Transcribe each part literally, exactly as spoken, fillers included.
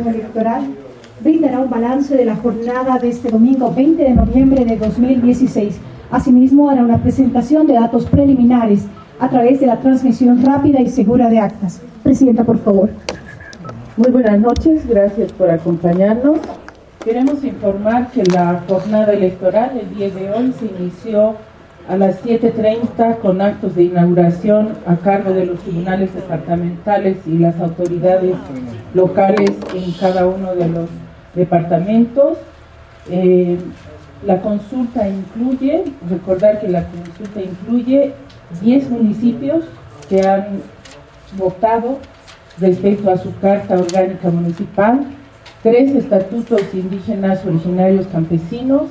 Electoral brindará un balance de la jornada de este domingo veinte de noviembre de dos mil dieciséis. Asimismo, hará una presentación de datos preliminares a través de la transmisión rápida y segura de actas. Presidenta, por favor. Muy buenas noches, gracias por acompañarnos. Queremos informar que la jornada electoral el día de hoy se inició a las siete treinta con actos de inauguración a cargo de los tribunales departamentales y las autoridades locales en cada uno de los departamentos. Eh, la consulta incluye, recordar que la consulta incluye diez municipios que han votado respecto a su Carta Orgánica Municipal, tres estatutos indígenas originarios campesinos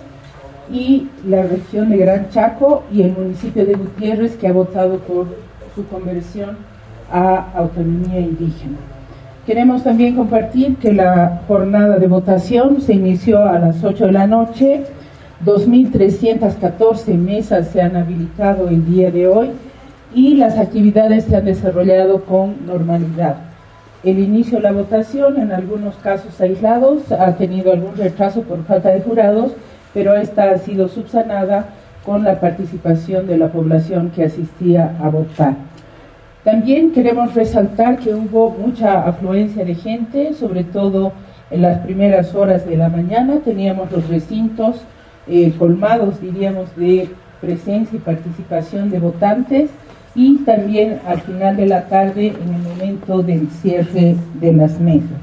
y la región de Gran Chaco y el municipio de Gutiérrez, que ha votado por su conversión a autonomía indígena. Queremos también compartir que la jornada de votación se inició a las ocho de la noche, dos mil trescientas catorce mesas se han habilitado el día de hoy y las actividades se han desarrollado con normalidad. El inicio de la votación, en algunos casos aislados, ha tenido algún retraso por falta de jurados, pero esta ha sido subsanada con la participación de la población que asistía a votar. También queremos resaltar que hubo mucha afluencia de gente, sobre todo en las primeras horas de la mañana. Teníamos los recintos eh, colmados, diríamos, de presencia y participación de votantes, y también al final de la tarde, en el momento del cierre de las mesas.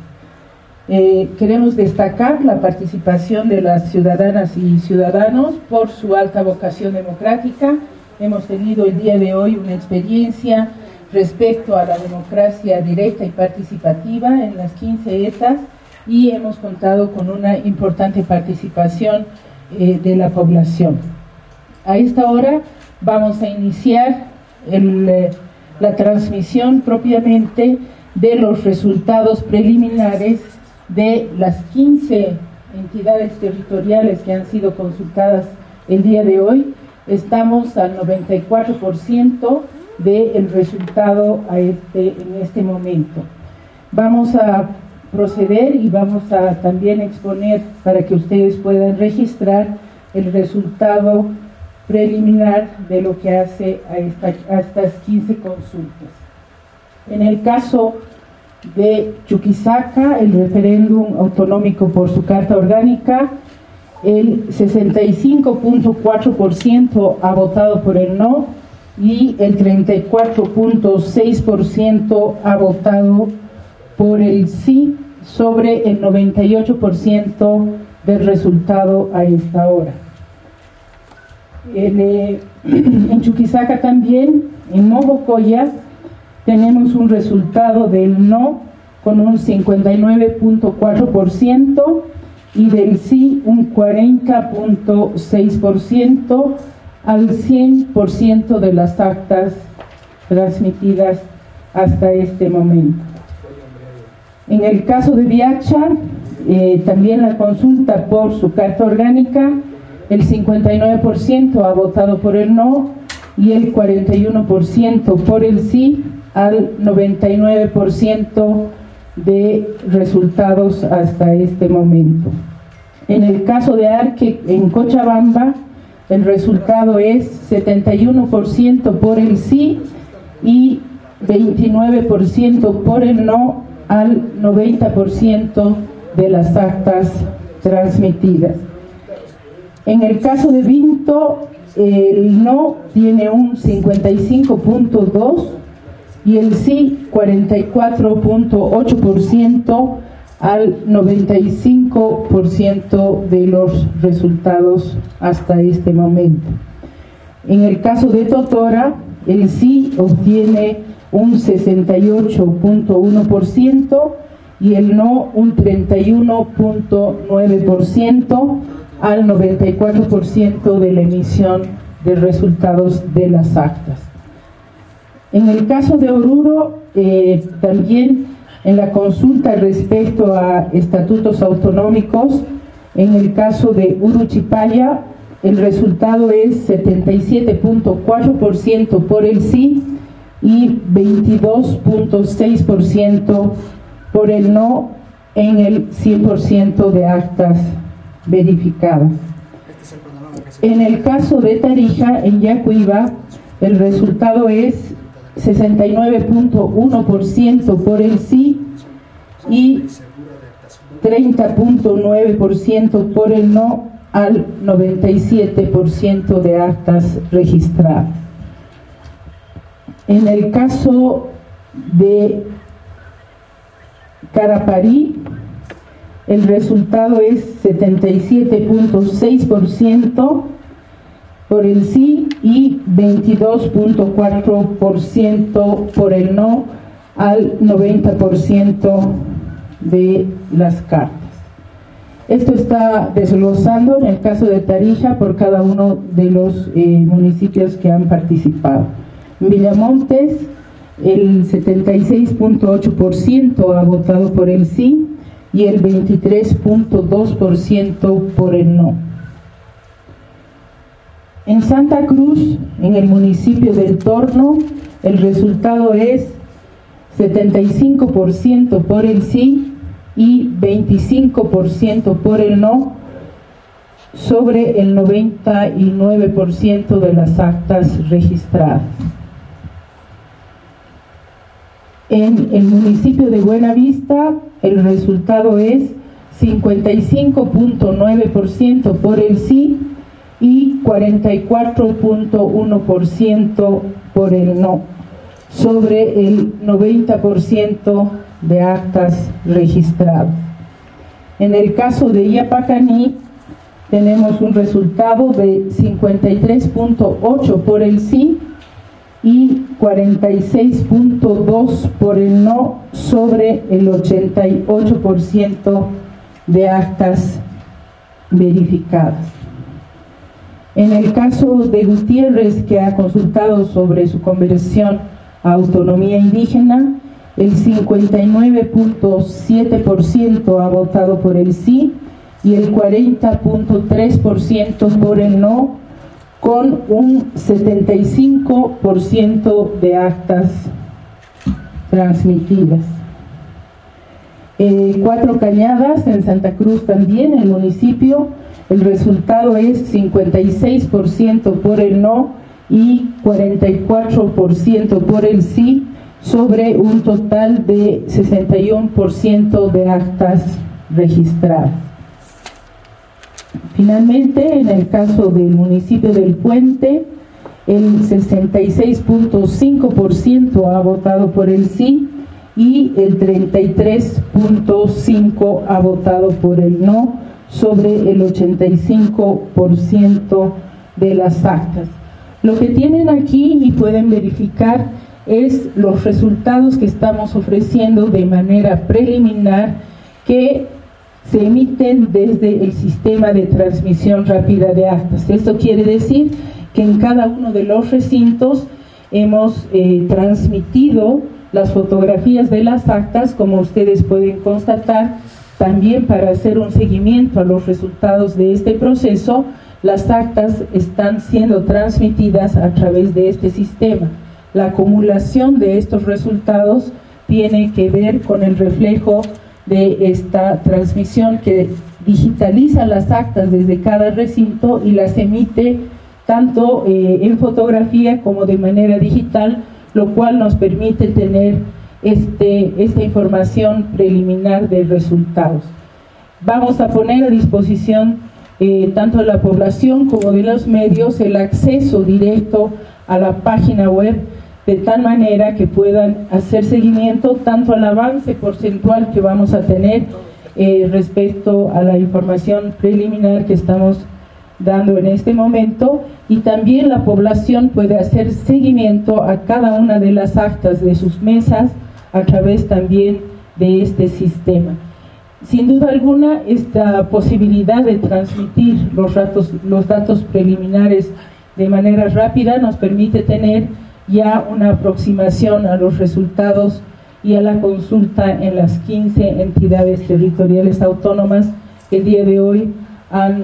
Eh, queremos destacar la participación de las ciudadanas y ciudadanos por su alta vocación democrática. Hemos tenido el día de hoy una experiencia respecto a la democracia directa y participativa en las quince etas y hemos contado con una importante participación eh, de la población. A esta hora vamos a iniciar el, eh, la transmisión propiamente de los resultados preliminares de las quince entidades territoriales que han sido consultadas el día de hoy. Estamos al noventa y cuatro por ciento del resultado a este, en este momento. Vamos a proceder y vamos a también exponer para que ustedes puedan registrar el resultado preliminar de lo que hace a, esta, a estas quince consultas. En el caso de Chuquisaca, el referéndum autonómico por su Carta Orgánica, el sesenta y cinco punto cuatro por ciento ha votado por el no y el treinta y cuatro punto seis por ciento ha votado por el sí, sobre el noventa y ocho por ciento del resultado a esta hora. El, eh, en Chuquisaca también, en Mojocoya, tenemos un resultado del no con un cincuenta y nueve punto cuatro por ciento y del sí un cuarenta punto seis por ciento al cien por ciento de las actas transmitidas hasta este momento. En el caso de Viacha, eh, también la consulta por su Carta Orgánica, el cincuenta y nueve por ciento ha votado por el no y el cuarenta y uno por ciento por el sí, al noventa y nueve por ciento de resultados hasta este momento. En el caso de Arque, en Cochabamba, el resultado es setenta y uno por ciento por el sí y veintinueve por ciento por el no al noventa por ciento de las actas transmitidas. En el caso de Vinto, el no tiene un cincuenta y cinco punto dos por ciento y el sí cuarenta y cuatro punto ocho por ciento al noventa y cinco por ciento de los resultados hasta este momento. En el caso de Totora, el sí obtiene un sesenta y ocho punto uno por ciento y el no un treinta y uno punto nueve por ciento al noventa y cuatro por ciento de la emisión de resultados de las actas. En el caso de Oruro, eh, también en la consulta respecto a estatutos autonómicos, en el caso de Uruchipaya, el resultado es setenta y siete punto cuatro por ciento por el sí y veintidós punto seis por ciento por el no en el cien por ciento de actas verificadas. En el caso de Tarija, en Yacuiba, el resultado es sesenta y nueve punto uno por ciento por el sí y treinta punto nueve por ciento por el no al noventa y siete por ciento de actas registradas. En el caso de Caraparí, el resultado es setenta y siete punto seis por ciento por el sí y veintidós punto cuatro por ciento por el no al noventa por ciento de las cartas. Esto está desglosando en el caso de Tarija por cada uno de los eh, municipios que han participado. En Villamontes, el setenta y seis punto ocho por ciento ha votado por el sí y el veintitrés punto dos por ciento por el no. En Santa Cruz, en el municipio del Torno, el resultado es setenta y cinco por ciento por el sí y veinticinco por ciento por el no sobre el noventa y nueve por ciento de las actas registradas. En el municipio de Buenavista, el resultado es cincuenta y cinco punto nueve por ciento por el sí y cuarenta y cuatro punto uno por ciento por el no, sobre el noventa por ciento de actas registradas. En el caso de Yapacaní, tenemos un resultado de cincuenta y tres punto ocho por el sí y cuarenta y seis punto dos por el no, sobre el ochenta y ocho por ciento de actas verificadas. En el caso de Gutiérrez, que ha consultado sobre su conversión a autonomía indígena, el cincuenta y nueve punto siete por ciento ha votado por el sí y el cuarenta punto tres por ciento por el no, con un setenta y cinco por ciento de actas transmitidas. Eh, Cuatro Cañadas, en Santa Cruz también, el municipio, el resultado es cincuenta y seis por ciento por el no y cuarenta y cuatro por ciento por el sí, sobre un total de sesenta y uno por ciento de actas registradas. Finalmente, en el caso del municipio del Puente, el sesenta y seis punto cinco por ciento ha votado por el sí y el treinta y tres punto cinco por ciento ha votado por el no, sobre el ochenta y cinco por ciento de las actas. Lo que tienen aquí y pueden verificar es los resultados que estamos ofreciendo de manera preliminar, que se emiten desde el sistema de transmisión rápida de actas. Esto quiere decir que en cada uno de los recintos hemos eh, transmitido las fotografías de las actas, como ustedes pueden constatar. También, para hacer un seguimiento a los resultados de este proceso, las actas están siendo transmitidas a través de este sistema. La acumulación de estos resultados tiene que ver con el reflejo de esta transmisión, que digitaliza las actas desde cada recinto y las emite tanto eh, en fotografía como de manera digital, lo cual nos permite tener este, esta información preliminar de resultados. Vamos a poner a disposición eh, tanto de la población como de los medios el acceso directo a la página web, de tal manera que puedan hacer seguimiento tanto al avance porcentual que vamos a tener eh, respecto a la información preliminar que estamos dando en este momento, y también la población puede hacer seguimiento a cada una de las actas de sus mesas a través también de este sistema. Sin duda alguna, esta posibilidad de transmitir los datos, los datos preliminares de manera rápida nos permite tener ya una aproximación a los resultados y a la consulta en las quince entidades territoriales autónomas que el día de hoy han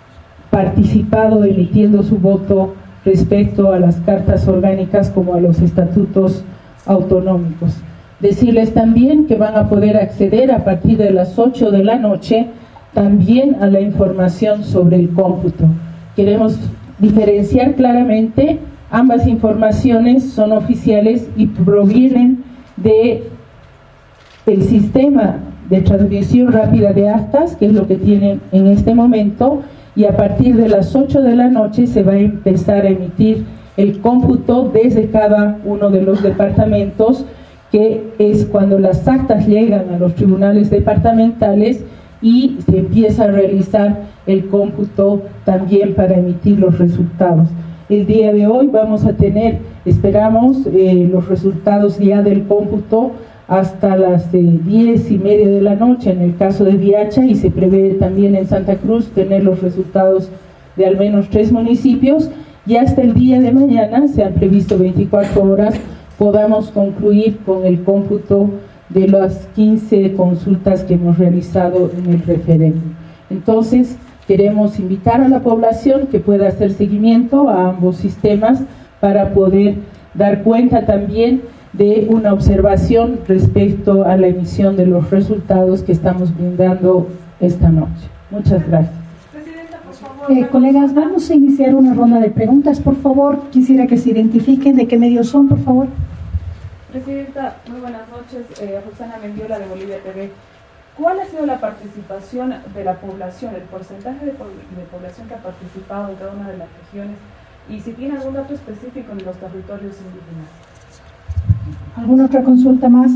participado emitiendo su voto respecto a las cartas orgánicas como a los estatutos autonómicos. Decirles también que van a poder acceder a partir de las ocho de la noche también a la información sobre el cómputo. Queremos diferenciar claramente, ambas informaciones son oficiales y provienen de el sistema de transmisión rápida de actas, que es lo que tienen en este momento, y a partir de las ocho de la noche se va a empezar a emitir el cómputo desde cada uno de los departamentos, que es cuando las actas llegan a los tribunales departamentales y se empieza a realizar el cómputo también para emitir los resultados. El día de hoy vamos a tener, esperamos, eh, los resultados ya del cómputo hasta las eh, diez y media de la noche en el caso de Viacha, y se prevé también en Santa Cruz tener los resultados de al menos tres municipios, y hasta el día de mañana, se han previsto veinticuatro horas, podamos concluir con el cómputo de las quince consultas que hemos realizado en el referéndum. Entonces, queremos invitar a la población que pueda hacer seguimiento a ambos sistemas para poder dar cuenta también de una observación respecto a la emisión de los resultados que estamos brindando esta noche. Muchas gracias. Presidenta, por favor. Eh, colegas, vamos a iniciar una ronda de preguntas. Por favor, quisiera que se identifiquen de qué medios son, por favor. Presidenta, muy buenas noches. Eh, Rosana Mendiola, de Bolivia T V. ¿Cuál ha sido la participación de la población, el porcentaje de, po de población que ha participado en cada una de las regiones? Y si tiene algún dato específico en los territorios indígenas. ¿Alguna otra consulta más?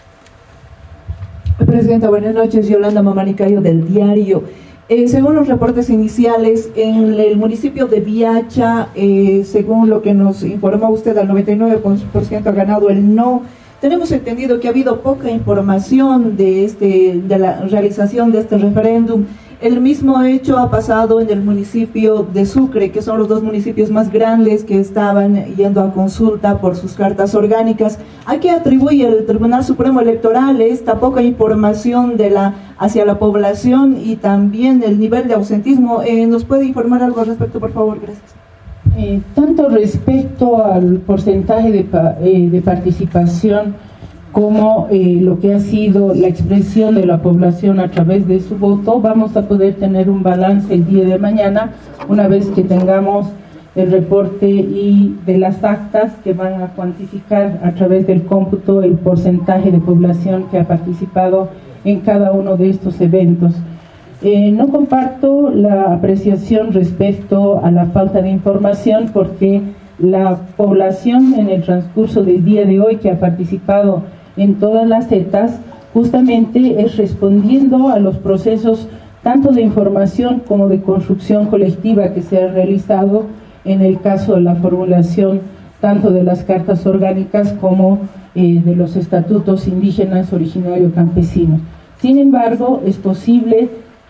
Presidenta, buenas noches. Yolanda Mamanicayo, del Diario. Eh, según los reportes iniciales, en el municipio de Viacha, eh, según lo que nos informó usted, al noventa y nueve por ciento ha ganado el no. Tenemos entendido que ha habido poca información de, este, de la realización de este referéndum. El mismo hecho ha pasado en el municipio de Sucre, que son los dos municipios más grandes que estaban yendo a consulta por sus cartas orgánicas. ¿A qué atribuye el Tribunal Supremo Electoral esta poca información de la, hacia la población y también el nivel de ausentismo? Eh, ¿Nos puede informar algo al respecto, por favor? Gracias. Eh, tanto respecto al porcentaje de, eh, de participación como eh, lo que ha sido la expresión de la población a través de su voto, vamos a poder tener un balance el día de mañana, una vez que tengamos el reporte y de las actas que van a cuantificar a través del cómputo el porcentaje de población que ha participado en cada uno de estos eventos. Eh, no comparto la apreciación respecto a la falta de información, porque la población en el transcurso del día de hoy que ha participado en todas las etapas justamente es respondiendo a los procesos tanto de información como de construcción colectiva que se ha realizado en el caso de la formulación tanto de las cartas orgánicas como eh, de los estatutos indígenas originarios campesinos. Sin embargo, es posible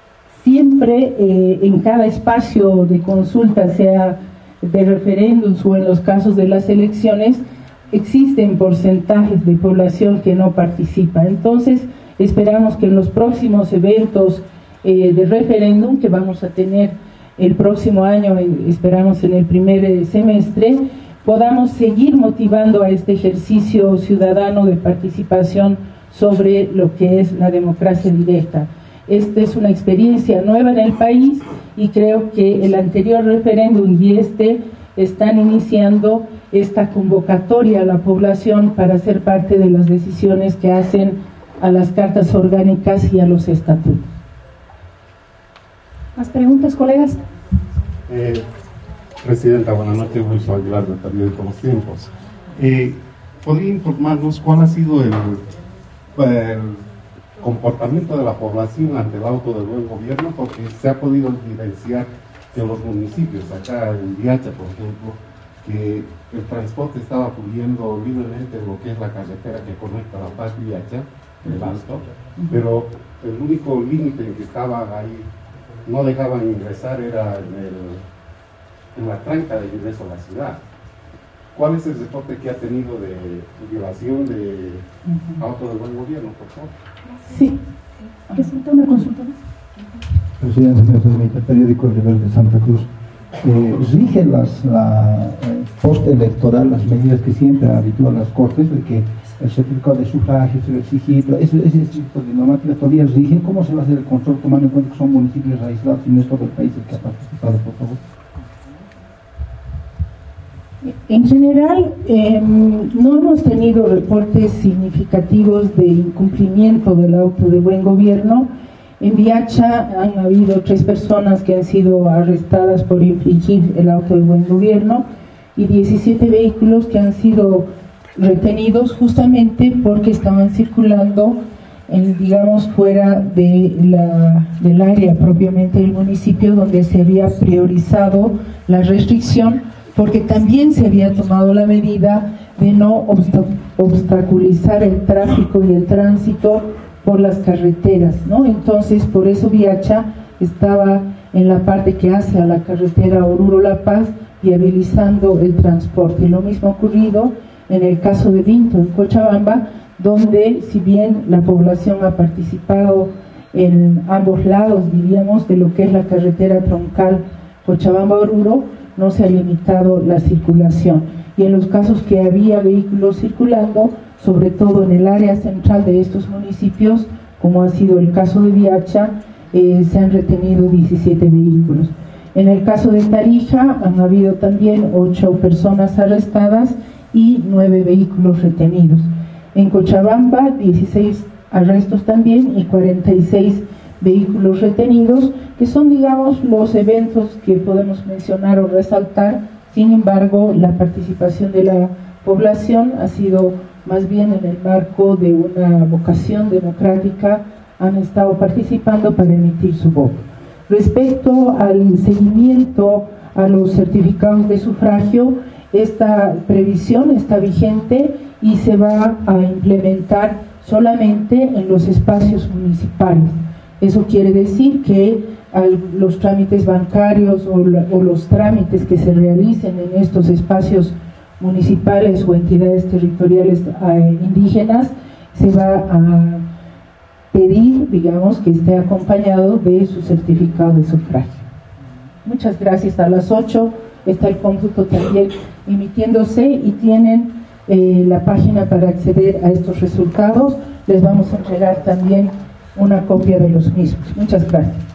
siempre eh, en cada espacio de consulta, sea de referéndums o en los casos de las elecciones, existen porcentajes de población que no participa. Entonces, esperamos que en los próximos eventos eh, de referéndum que vamos a tener el próximo año, esperamos en el primer semestre, podamos seguir motivando a este ejercicio ciudadano de participación sobre lo que es la democracia directa. Esta es una experiencia nueva en el país y creo que el anterior referéndum y este están iniciando esta convocatoria a la población para ser parte de las decisiones que hacen a las cartas orgánicas y a los estatutos. ¿Más preguntas, colegas? Eh, Presidenta, buenas noches. Wilson Aguilar, del periódico Los Tiempos. Eh, ¿Podría informarnos cuál ha sido el, el comportamiento de la población ante el auto del buen gobierno? Porque se ha podido evidenciar que en los municipios, acá en Viacha, por ejemplo, que el transporte estaba fluyendo libremente en lo que es la carretera que conecta La Paz y Viacha, el Alto, pero el único límite en que estaba ahí, no dejaban ingresar, era en, el, en la tranca de ingreso a la ciudad. ¿Cuál es el reporte que ha tenido de violación de uh-huh. auto del buen gobierno, por favor? Sí. ¿Presenta una consulta más? Presidente, me permite, el periódico El Rebelde de Santa Cruz. Eh, rige las, la eh, post electoral las medidas que siempre habitúan las Cortes, de que el certificado de sufragio se va a exigir, ese, ese tipo de normativas todavía rigen. ¿Cómo se va a hacer el control tomando en cuenta que son municipios aislados y no es todo el país el que ha participado, por favor? En general, eh, no hemos tenido reportes significativos de incumplimiento del auto de buen gobierno. En Viacha han habido tres personas que han sido arrestadas por infringir el auto de buen gobierno y diecisiete vehículos que han sido retenidos justamente porque estaban circulando en, digamos, fuera de la, del área propiamente del municipio, donde se había priorizado la restricción, porque también se había tomado la medida de no obstaculizar el tráfico y el tránsito por las carreteras, ¿no? Entonces, por eso Viacha estaba en la parte que hace a la carretera Oruro-La Paz, viabilizando el transporte. Lo mismo ha ocurrido en el caso de Vinto, en Cochabamba, donde si bien la población ha participado en ambos lados, diríamos, de lo que es la carretera troncal Cochabamba-Oruro, no se ha limitado la circulación. Y en los casos que había vehículos circulando, sobre todo en el área central de estos municipios, como ha sido el caso de Viacha, eh, se han retenido diecisiete vehículos. En el caso de Tarija han habido también ocho personas arrestadas y nueve vehículos retenidos. En Cochabamba, dieciséis arrestos también y cuarenta y seis vehículos retenidos, que son, digamos, los eventos que podemos mencionar o resaltar. Sin embargo, la participación de la población ha sido más bien en el marco de una vocación democrática, han estado participando para emitir su voto. Respecto al seguimiento a los certificados de sufragio, esta previsión está vigente y se va a implementar solamente en los espacios municipales. Eso quiere decir que los trámites bancarios o, la, o los trámites que se realicen en estos espacios municipales o entidades territoriales eh, indígenas, se va a pedir, digamos, que esté acompañado de su certificado de sufragio. Muchas gracias. A las ocho está el cómputo también emitiéndose y tienen eh, la página para acceder a estos resultados. Les vamos a entregar también una copia de los mismos. Muchas gracias.